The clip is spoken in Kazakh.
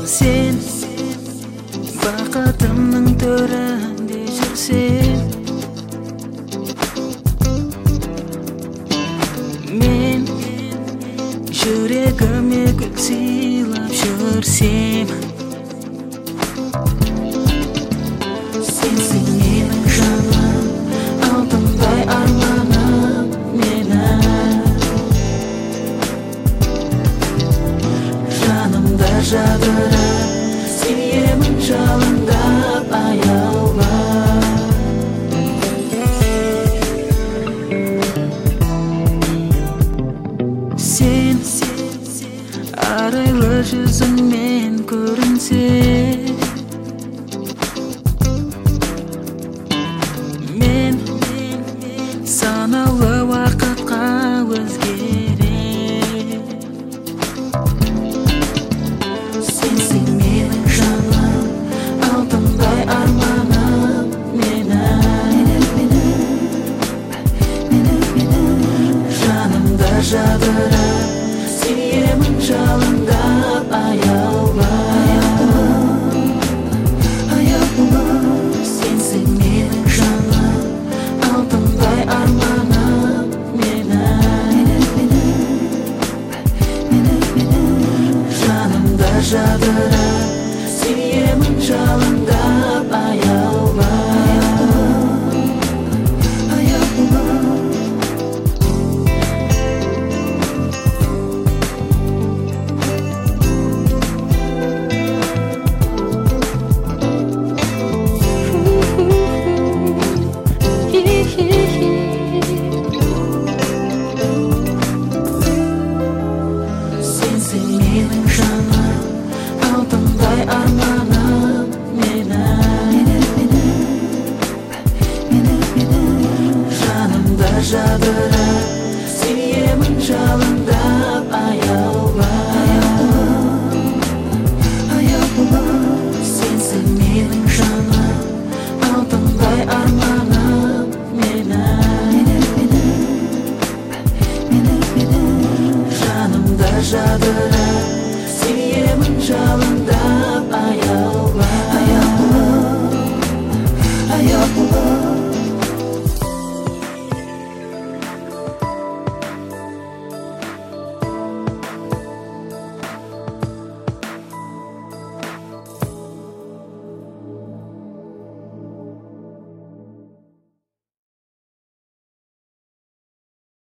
Sen baqatımның төрінде жүрсең, мен жүрегіме гүл сыйлап жүрсем, сенсің менің жаным, алтындай арманым менің. Жанымда жадырап, сүйемін жалындап аялап. Сен арайлы жүзіңмен көрінсең, мен санаулы уақытқа өзгерем. Сенсің менің жаным, алтындай арманым менің. Жанымда жадырап, сүйемін жалындап аялап. Сенсің менің жаным, алтындай арманым менің. Жанымда жадырап, сүйемін жалындап аялап. Сенсің менің жаным, алтындай арманым менің. Жанымда жадырап, сүйемін жалындап аялап. Сенсің менің жаным, алтындай арманым менің. Жанымда жадырап, сүйемін жалындап аялап.